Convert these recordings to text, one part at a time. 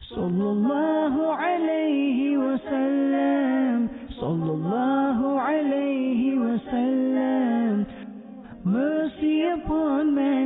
Sallallahu alayhi wa sallam. Sallallahu alayhi wa sallam. Mercy upon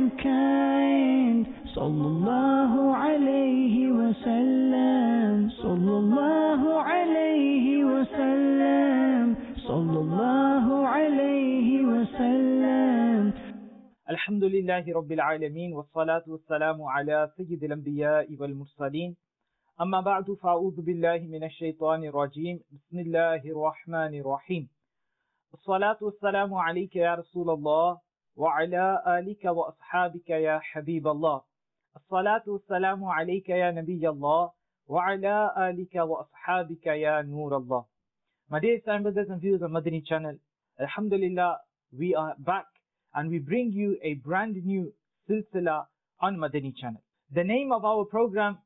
mankind. Sallallahu alayhi wa sallam. Sallallahu alayhi wa sallam. Sallallahu alayhi wa sallam. Alhamdulillahi Rabbil Alameen, wassalatu wassalamu ala sayyidil anbiya'i wal mursaleen. Amma ba'du, fa'udhu billahi minash shaitanir rajim. Bismillahir rahmanir rahim. Wassalatu wassalamu alayka ya Rasulallah wa ala alika wa ashabika ya Habiballah. Assalatu wassalamu alayka ya Nabiyallah wa ala alika wa ashabika ya Nurallah. My dear Islam brothers and viewers on Madani channel, Alhamdulillah, we are back and we bring you a brand new silsila on Madani channel. The name of our program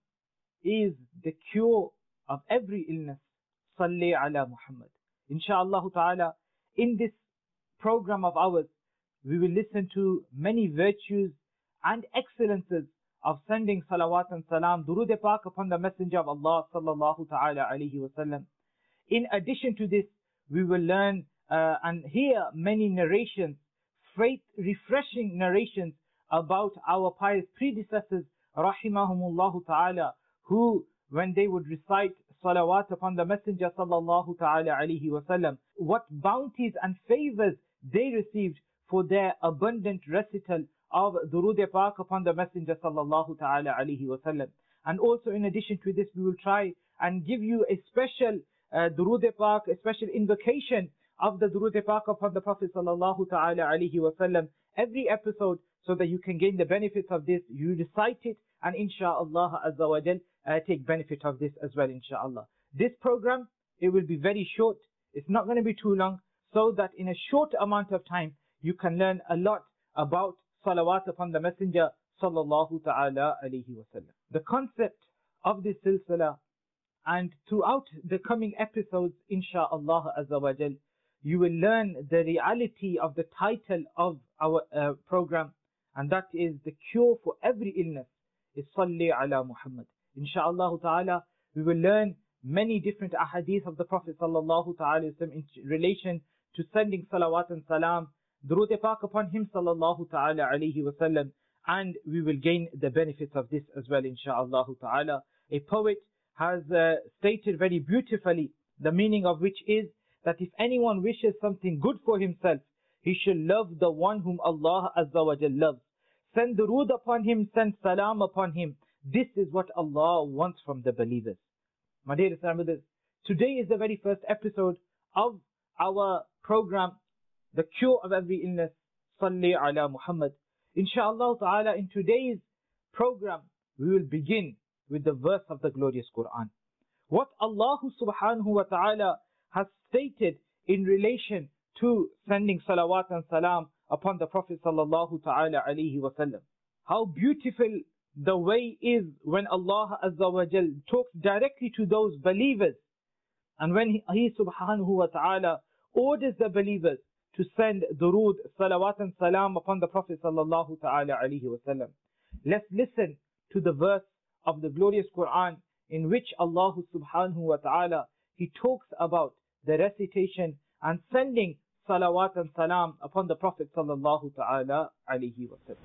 is The Cure of Every Illness, Salli ala Muhammad. Insha'Allah ta'ala, in this program of ours, we will listen to many virtues and excellences of sending salawat and salam, durood pak upon the Messenger of Allah sallallahu ta'ala alayhi wa sallam. In addition to this, we will learn and hear many narrations, faith-refreshing narrations about our pious predecessors, rahimahumullah ta'ala, who, when they would recite salawat upon the Messenger sallallahu ta'ala alayhi wa sallam, what bounties and favors they received for their abundant recital of durood pak upon the Messenger sallallahu ta'ala alayhi wa sallam. And also in addition to this, we will try and give you a special durood pak, a special invocation of the durood pak upon the Prophet sallallahu ta'ala alayhi wa sallam every episode, so that you can gain the benefits of this. You recite it and insha'Allah azza wa jal take benefit of this as well, insha'Allah. This program, it will be very short. It's not going to be too long, so that in a short amount of time you can learn a lot about salawat upon the Messenger sallallahu ta'ala alayhi wa sallam. The concept of this silsila, and throughout the coming episodes insha'Allah azza wa jal, you will learn the reality of the title of our program, and that is The Cure for Every Illness is Salli ala Muhammad. Insha'Allah ta'ala, we will learn many different ahadith of the Prophet sallallahu ta'ala in relation to sending salawat and salam, durood pak upon him sallallahu ta'ala alayhi wa sallam, and we will gain the benefits of this as well, insha'Allah ta'ala. A poet has stated very beautifully, the meaning of which is that if anyone wishes something good for himself, he should love the one whom Allah azza wa jal loves. Send durood upon him, send salam upon him. This is what Allah wants from the believers. My dear Islam brothers, today is the very first episode of our program, The Cure of Every Illness, Salli ala Muhammad. Insha'Allah ta'ala, in today's program, we will begin with the verse of the glorious Quran. What Allah subhanahu wa ta'ala has stated in relation to sending salawat and salam upon the Prophet sallallahu ta'ala alayhi wa sallam. How beautiful the way is when Allah azza wa jal talks directly to those believers, and when He subhanahu wa ta'ala orders the believers to send durood, salawat and salam upon the Prophet sallallahu ta'ala alayhi wa sallam. Let's listen to the verse of the glorious Quran in which Allah subhanahu wa ta'ala, He talks about the recitation and sending salawat and salam upon the Prophet sallallahu ta'ala alayhi wa sallam.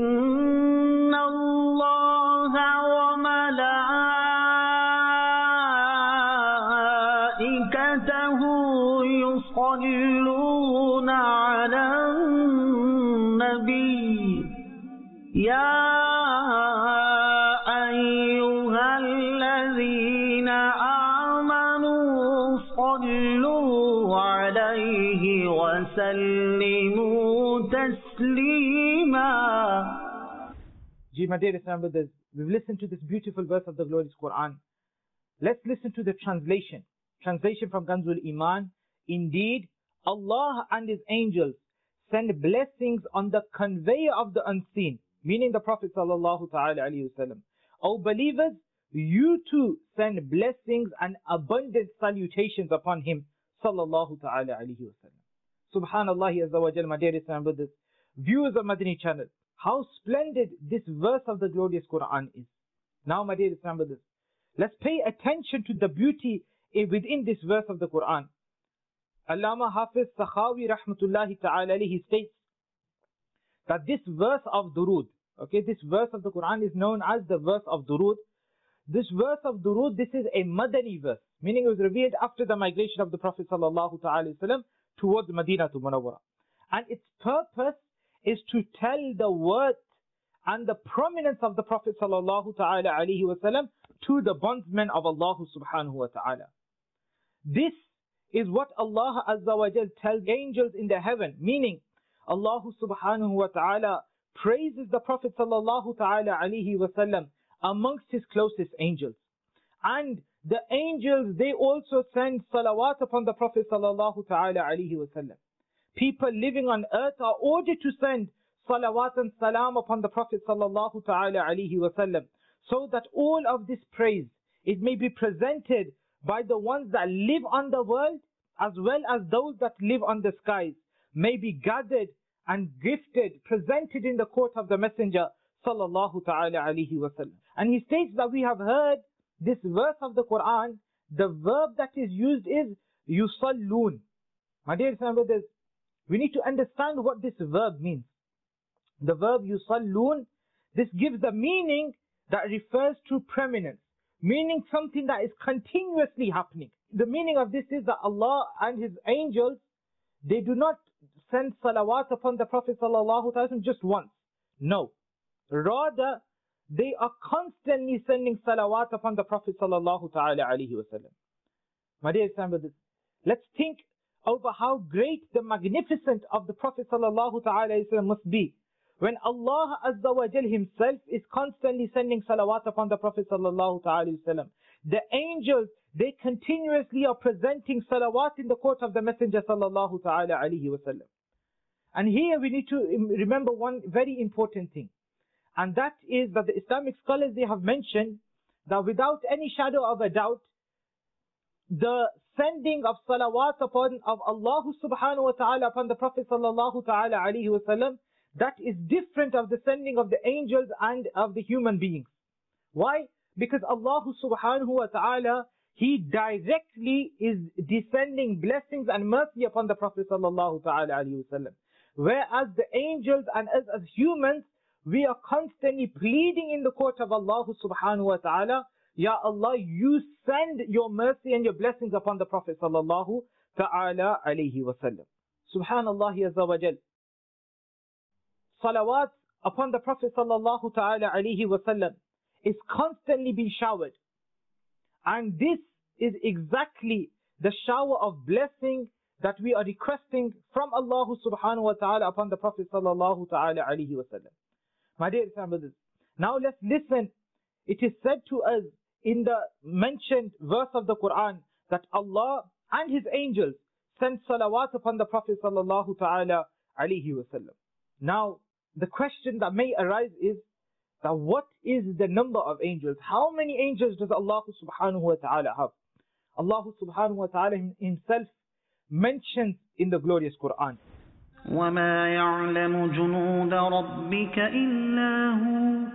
Inna Allah wa malaikatahu yusalluna ala nabi ya My dear Islam brothers, we've listened to this beautiful verse of the glorious Quran. Let's listen to the translation. Translation from Kanzul Iman. Indeed, Allah and His angels send blessings on the conveyor of the unseen, meaning the Prophet sallallahu ta'ala alayhi wa sallam. O believers, you too send blessings and abundant salutations upon him sallallahu ta'ala alayhi wa sallam. Subhanallah azza wa jal, my dear Islam brothers, viewers of Madani channel, how splendid this verse of the glorious Quran is. Now, my dear Islam brothers, Let's pay attention to the beauty within this verse of the Quran. Allama Hafiz Sakhawi rahmatullahi ta'ala he states that this verse of Durood, okay, this verse of the Quran is known as the verse of Durood. This verse of Durood, this is a Madani verse, meaning it was revealed after the migration of the Prophet sallallahu ta'ala wasallam towards Medina to Munawwara. And its purpose is to tell the worth and the prominence of the Prophet sallallahu ta'ala alayhi wasallam to the bondsmen of Allah subhanahu wa ta'ala. This is what Allah Azza wa Jal tells angels in the heaven, meaning Allah subhanahu wa ta'ala praises the Prophet sallallahu ta'ala alayhi wasallam amongst his closest angels. And the angels, they also send salawat upon the Prophet sallallahu ta'ala alayhi wasallam. People living on earth are ordered to send salawat and salam upon the Prophet sallallahu ta'ala alayhi wasallam, so that all of this praise, it may be presented by the ones that live on the world as well as those that live on the skies, may be gathered and gifted, presented in the court of the Messenger sallallahu ta'ala alayhi wasallam. And he states that we have heard this verse of the Quran, the verb that is used is yusallun. My dear brothers, we need to understand what this verb means. The verb yusallun, this gives the meaning that refers to preeminence, meaning something that is continuously happening. The meaning of this is that Allah and His angels, they do not send salawat upon the Prophet sallallahu alaihi wasallam just once. No. Rather, they are constantly sending salawat upon the Prophet sallallahu alaihi wasallam. My dear brothers, let's think over how great the magnificence of the Prophet sallallahu alaihi wasallam must be, when Allah Azza wa Jal Himself is constantly sending salawat upon the Prophet sallallahu alaihi wasallam. The angels, they continuously are presenting salawat in the court of the Messenger sallallahu alaihi wasallam. And here we need to remember one very important thing, and that is that the Islamic scholars, they have mentioned that without any shadow of a doubt, the sending of salawat upon of Allah subhanahu wa ta'ala upon the Prophet sallallahu ta'ala alayhi wa sallam, that is different of the sending of the angels and of the human beings. Why? Because Allah subhanahu wa ta'ala, He directly is descending blessings and mercy upon the Prophet sallallahu ta'ala alayhi wa sallam. Whereas the angels and us as humans, we are constantly pleading in the court of Allah subhanahu wa ta'ala, Ya Allah, you send your mercy and your blessings upon the Prophet sallallahu ta'ala alayhi wa sallam. Subhanallah azza wa jal. Salawat upon the Prophet sallallahu ta'ala alayhi wa sallam is constantly being showered. And this is exactly the shower of blessing that we are requesting from Allah subhanahu wa ta'ala upon the Prophet sallallahu ta'ala alayhi wa sallam. My dear brothers, now let's listen. It is said to us in the mentioned verse of the Quran that Allah and His angels send salawat upon the Prophet sallallahu ta'ala alayhi wa sallam. Now, the question that may arise is that what is the number of angels? How many angels does Allah subhanahu wa ta'ala have? Allah subhanahu wa ta'ala Himself mentions in the glorious Quran. وَمَا يَعْلَمُ جُنُودَ رَبِّكَ إِلَّا هُوَ.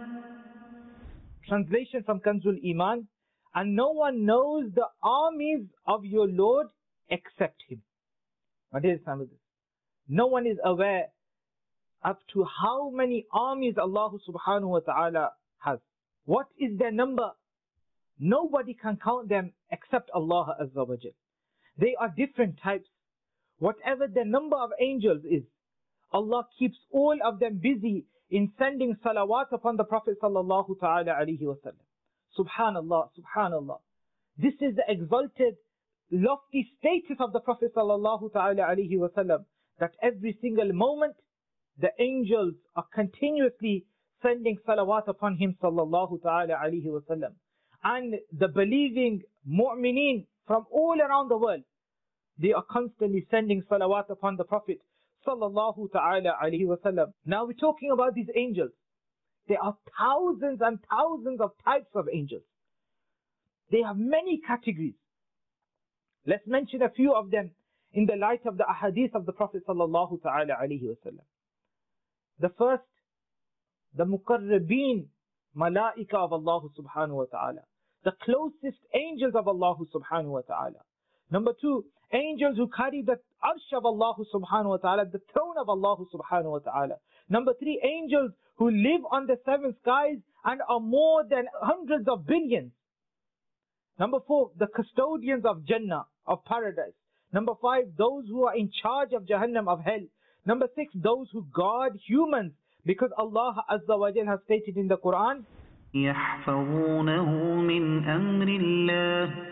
Translation from Kanzul Iman, and no one knows the armies of your Lord except Him. My dear brothers, no one is aware up to how many armies Allah subhanahu wa ta'ala has. What is their number? Nobody can count them except Allah Azza wa Jal. They are different types. Whatever the number of angels is, Allah keeps all of them busy in sending salawat upon the Prophet sallallahu ta'ala alayhi wa sallam. Subhanallah, subhanallah. This is the exalted, lofty status of the Prophet sallallahu ta'ala alayhi wa sallam, that every single moment the angels are continuously sending salawat upon him sallallahu ta'ala alayhi wa sallam. And the believing mu'mineen from all around the world, they are constantly sending salawat upon the Prophet sallallahu ta'ala alayhi wa sallam. Now we're talking about these angels. There are thousands and thousands of types of angels. They have many categories. Let's mention a few of them in the light of the ahadith of the Prophet sallallahu ta'ala alayhi wa sallam. The first, the muqarrabeen, malaika of Allah subhanahu wa ta'ala. the closest angels of Allah subhanahu wa ta'ala. Number 2, angels who carry the arsh of Allah subhanahu wa ta'ala, the throne of Allah subhanahu wa ta'ala. Number 3, angels who live on the 7 skies and are more than hundreds of billions. Number 4, the custodians of Jannah, of paradise. Number 5, those who are in charge of Jahannam, of hell. Number 6, those who guard humans, because Allah Azza wa Jal has stated in the Quran, يحفظونه من أمر الله.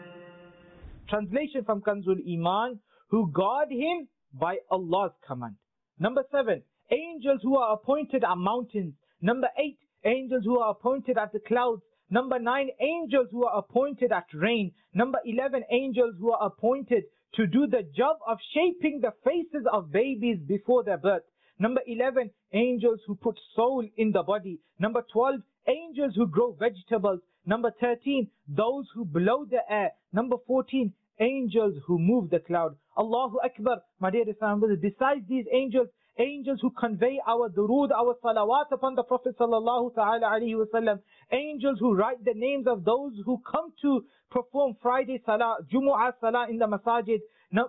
Translation from Kanzul Iman, who guard him by Allah's command. Number 7, angels who are appointed at mountains. Number 8, angels who are appointed at the clouds. Number 9, angels who are appointed at rain. Number 11, angels who are appointed to do the job of shaping the faces of babies before their birth. Number 11, angels who put soul in the body. Number 12, angels who grow vegetables. Number 13, those who blow the air. Number 14, angels who move the cloud. Allahu Akbar, my dear Islam brothers. Besides these angels, angels who convey our durood, our salawat upon the Prophet sallallahu ta'ala alayhi wasallam. Angels who write the names of those who come to perform Friday salah, Jumu'ah salah in the masajid.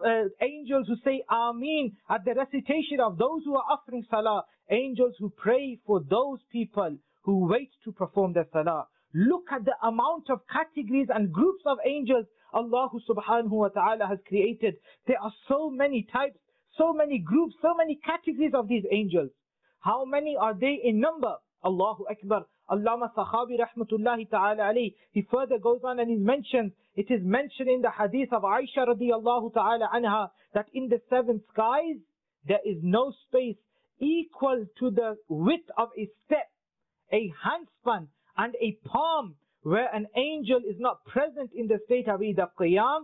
Angels who say Ameen at the recitation of those who are offering salah. Angels who pray for those people who wait to perform their salah. Look at the amount of categories and groups of angels Allah subhanahu wa ta'ala has created. There are so many types, so many groups, so many categories of these angels. How many are they in number? Allahu Akbar. Allama Sakhawi rahmatullahi ta'ala alayhi, he further goes on and he mentions, it is mentioned in the hadith of Aisha radiyallahu ta'ala anha, that in the 7 skies, there is no space equal to the width of a step, a handspan, and a palm, where an angel is not present in the state of either qiyam,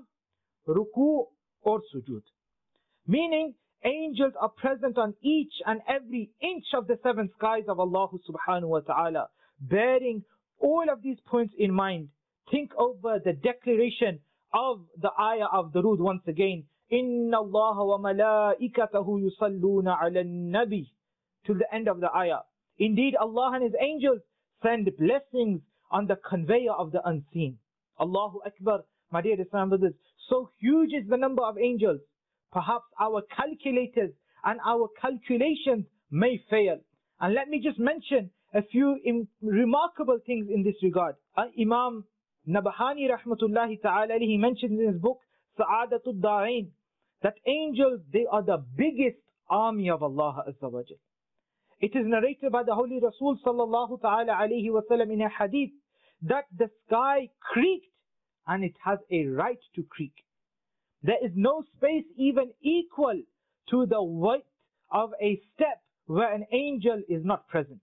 ruku, or sujood. Meaning, angels are present on each and every inch of the 7 skies of Allah subhanahu wa ta'ala. Bearing all of these points in mind, think over the declaration of the ayah of Durood once again. Inna Allah wa malaikatahu yusalluna ala nabi, till the end of the ayah. Indeed, Allah and His angels send blessings on the conveyor of the unseen. Allahu Akbar, my dear Islam brothers. So huge is the number of angels. Perhaps our calculators and our calculations may fail. And let me just mention a few remarkable things in this regard. Imam Nabhani rahmatullahi ta'ala, he mentions in his book Sa'adatul Da'in, that angels, they are the biggest army of Allah Azza wa Jal. It is narrated by the Holy Rasul sallallahu ta'ala alayhi wa sallam in a hadith that the sky creaked, and it has a right to creak. There is no space even equal to the width of a step where an angel is not present,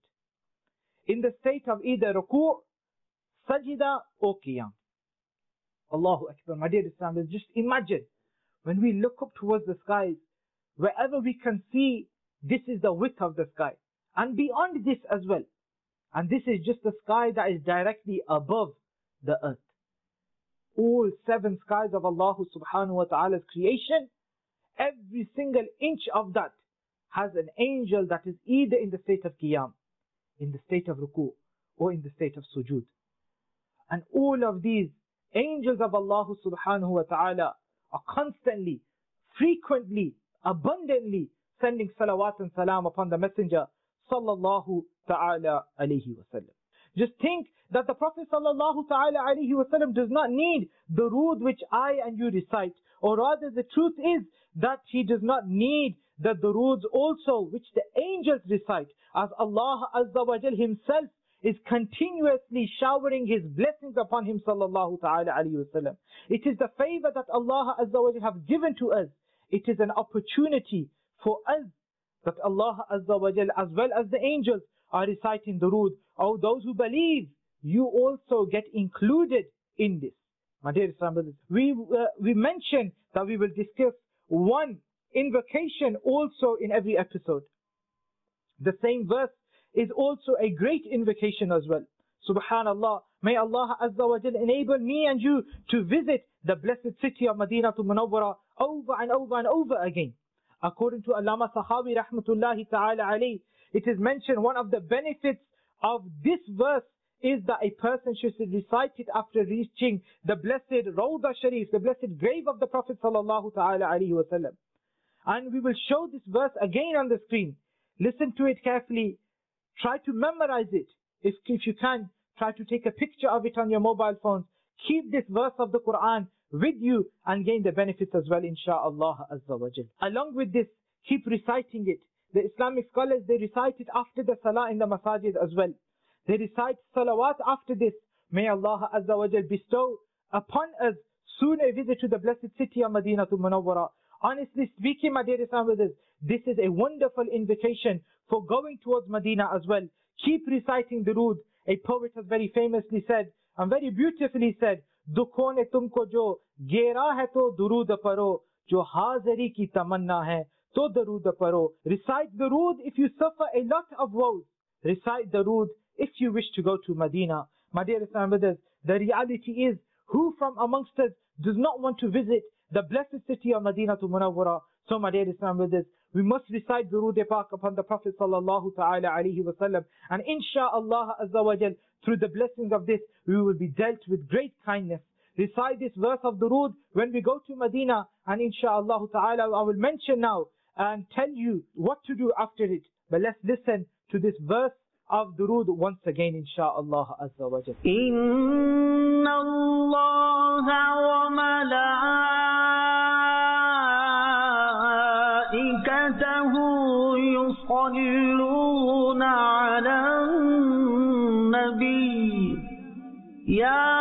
in the state of either ruku', sajda, or qiyam. Allahu Akbar, my dear Islam, just imagine when we look up towards the skies, wherever we can see, this is the width of the sky, and beyond this as well. And this is just the sky that is directly above the earth. All 7 skies of Allah subhanahu wa ta'ala's creation, every single inch of that has an angel that is either in the state of qiyam, in the state of ruku', or in the state of sujood. And all of these angels of Allah subhanahu wa ta'ala are constantly, frequently, abundantly sending salawat and salam upon the Messenger sallallahu ta'ala alayhi wa sallam. Just think that the Prophet sallallahu ta'ala alayhi wa sallam does not need the durood which I and you recite, or rather the truth is that he does not need the duroods also which the angels recite, as Allah Azza wa Jal Himself is continuously showering His blessings upon him sallallahu ta'ala alayhi wa sallam. It is the favor that Allah Azza wa Jal have given to us. It is an opportunity for us that Allah Azza wa Jal, as well as the angels, are reciting durood. Oh, those who believe, you also get included in this. My dear Islam brothers, we mentioned that we will discuss one invocation also in every episode. The same verse is also a great invocation as well. Subhanallah, may Allah Azza wa Jal enable me and you to visit the blessed city of Madinatul Munawwara over and over and over again. According to Allama Sakhawi rahmatullahi ta'ala alayhi, it is mentioned one of the benefits of this verse is that a person should recite it after reaching the blessed Rawda Sharif, the blessed grave of the Prophet sallallahu ta'ala alaihi wasallam. And we will show this verse again on the screen. Listen to it carefully. Try to memorize it. If you can, try to take a picture of it on your mobile phones. Keep this verse of the Quran with you and gain the benefits as well, insha'Allah azza wa jal. Along with this, keep reciting it. The Islamic scholars, they recite it after the salah in the masajid as well. They recite salawat after this. May Allah azza wa jal bestow upon us soon a visit to the blessed city of Madinatul Munawwara. Honestly speaking, my dear Islam brothers, this is a wonderful invitation for going towards Medina as well. Keep reciting durood. A poet has very famously said, and very beautifully said, दुखों ने तुमको जो घेरा है तो दुरूद पढ़ो, जो हाज़री की तमन्ना है तो दुरूद पढ़ो. Recite durood if you suffer a lot of woes. Recite durood if you wish to go to Medina. My dear Islam brothers, the reality is, who from amongst us does not want to visit the blessed city of Madinatul Munawwara? So my dear Islam brothers, we must recite durood pak upon the Prophet sallallahu ta'ala alaihi wasallam, and insha'Allah azza wa jal, through the blessings of this, we will be dealt with great kindness. Recite this verse of durood when we go to Medina, and insha'Allah ta'ala I will mention now and tell you what to do after it. But let's listen to this verse of durood once again, insha'Allah azza wa jal. إن الله وملائكته يصلون على النبي يا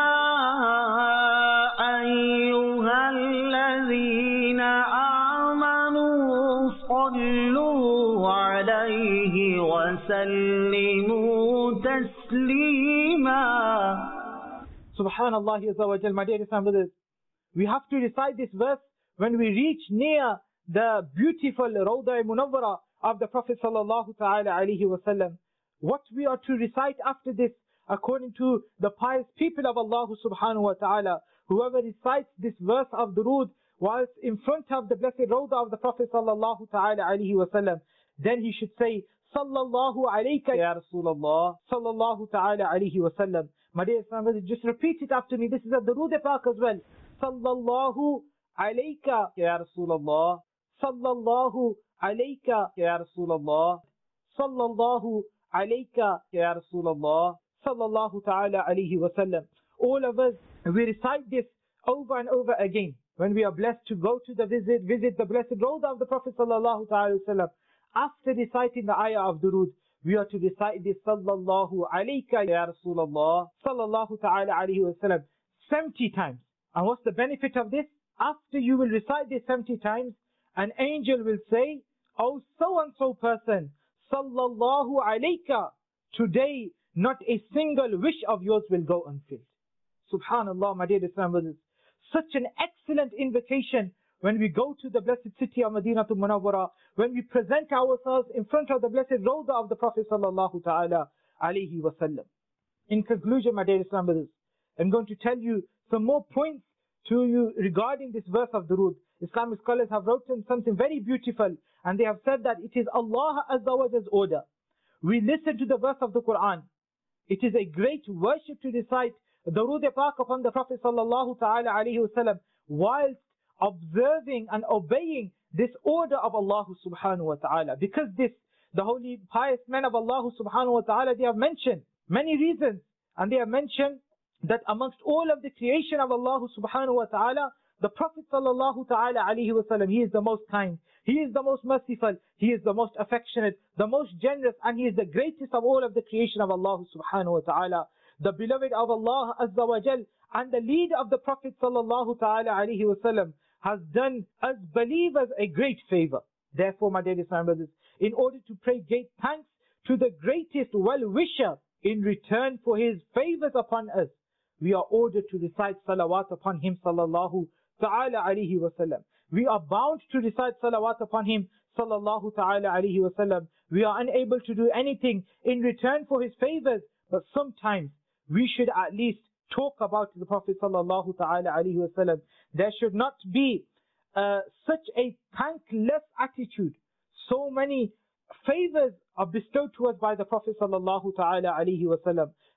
أيها الذين آمنوا صلوا عليه وسلموا تسليما. Subhanallah azza wa jal, my dear Islam brothers, we have to recite this verse when we reach near the beautiful Rawda Munawwara of the Prophet sallallahu ta'ala alaihi wasallam. What we are to recite after this, according to the pious people of Allah subhanahu wa ta'ala, whoever recites this verse of durood whilst in front of the blessed Rawda of the Prophet sallallahu ta'ala alaihi wasallam, then he should say, Sallallahu alayka ya Rasulullah, Sallallahu ta'ala alaihi wasallam. My dear Islam brothers, just repeat it after me. This is a durood pak as well. Sallallahu alayka ya Rasulullah, Sallallahu alayka ya Rasulullah, Sallallahu alayka ya Rasulullah, Sallallahu ta'ala alayhi wasallam. All of us, we recite this over and over again. When we are blessed to go to the visit the blessed Rawda of the Prophet sallallahu ta'ala wasallam, after reciting the ayah of durood, we are to recite this Sallallahu alayka ya Rasulullah, Sallallahu ta'ala alayhi wasallam 70 times. And what's the benefit of this? After you will recite this 70 times, an angel will say, oh so and so person, Sallallahu alayka, today not a single wish of yours will go unfilled. Subhanallah, my dear Islam brothers. Such an excellent invitation when we go to the blessed city of Madinatul Munawwara, when we present ourselves in front of the blessed Rawda of the Prophet sallallahu ta'ala alaihi wasallam. In conclusion, my dear Islam brothers, I'm going to tell you some more points to you regarding this verse of durood. Islamic scholars have written something very beautiful, and they have said that it is Allah Azza wa Jall's order. We listen to the verse of the Quran. It is a great worship to recite durood pak upon the Prophet sallallahu ta'ala alaihi wasallam whilst observing and obeying this order of Allah subhanahu wa ta'ala. Because this, the holy pious men of Allah subhanahu wa ta'ala, they have mentioned many reasons, and they have mentioned that amongst all of the creation of Allah subhanahu wa ta'ala, the Prophet sallallahu ta'ala alaihi wasallam, he is the most kind, he is the most merciful, he is the most affectionate, the most generous, and he is the greatest of all of the creation of Allah subhanahu wa ta'ala, the beloved of Allah azza wa jal, and the leader of the Prophet sallallahu ta'ala alaihi wasallam has done us believers a great favor. Therefore, my dear Islam brothers, in order to pray great thanks to the greatest well-wisher in return for his favors upon us, we are ordered to recite salawat upon him sallallahu ta'ala alaihi wasallam. We are bound to recite salawat upon him sallallahu ta'ala alaihi wasallam. We are unable to do anything in return for his favors, but sometimes we should at least talk about the Prophet sallallahu ta'ala alaihi wasallam. There should not be such a thankless attitude. So many favors are bestowed to us by the Prophet sallallahu ta'ala alaihi wasallam.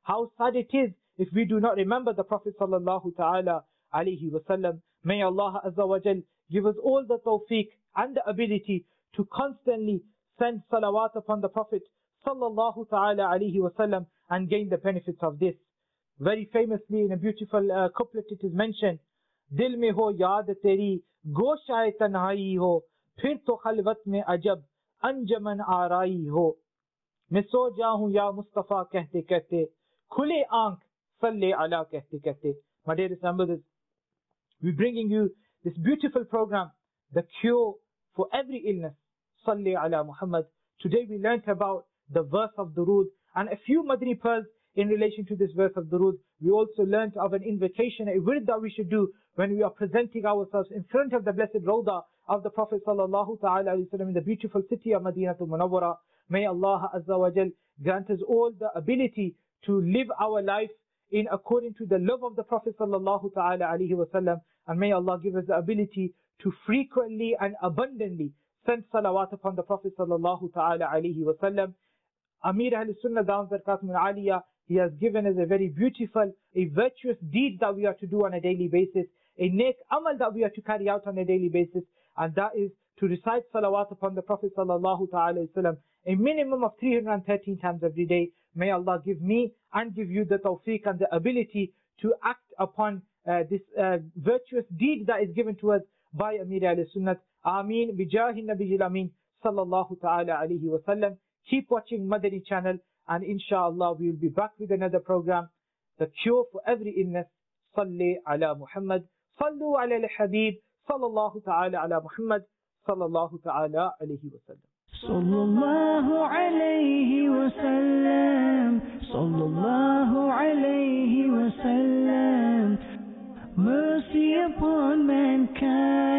How sad it is if we do not remember the Prophet sallallahu ta'ala alayhi wasallam. May Allah Azza wa Jal give us all the tawfiq and the ability to constantly send salawat upon the Prophet sallallahu ta'ala alayhi wasallam and gain the benefits of this. Very famously in a beautiful couplet it is mentioned, Dil mein ho yaad teri, goshaye tanhai ho, phir to khalwat mein ajab, anjaman aarai ho. Main so jaun ya Mustafa kehte kehte, khule aankh salle ala kehte kehte. My dearest members, we're bringing you this beautiful program, the cure for every illness. Salli ala Muhammad. Today we learnt about the verse of Durood and a few Madani pearls in relation to this verse of Durood. We also learnt of an invocation, a word that we should do when we are presenting ourselves in front of the blessed Rawda of the Prophet sallallahu ta'ala alayhi wa sallam in the beautiful city of Madinatul Munawwara. May Allah Azza wa Jal grant us all the ability to live our life in according to the love of the Prophet sallallahu ta'ala alayhi wa sallam, and may Allah give us the ability to frequently and abundantly send salawat upon the Prophet sallallahu ta'ala alayhi wa sallam. Amir Ahl Sunnah Dawam Zarqatum Aliyah, he has given us a very beautiful, a virtuous deed that we are to do on a daily basis, a nek amal that we are to carry out on a daily basis, and that is to recite salawat upon the Prophet sallallahu ta'ala alayhi wa sallam a minimum of 313 times every day. May Allah give me and give you the tawfiq and the ability to act upon this virtuous deed that is given to us by Amir al-Sunnat. Ameen. Bijahi Nabiyil Ameen. Sallallahu ta'ala alayhi wa sallam. Keep watching Madani channel, and inshallah we will be back with another program, the cure for every illness. Salli ala Muhammad. Sallu ala al-Habib. Sallallahu ta'ala ala Muhammad. Sallallahu ta'ala alayhi wa sallam. Sallallahu alayhi wa sallam, sallallahu alayhi wa sallam. Mercy upon mankind.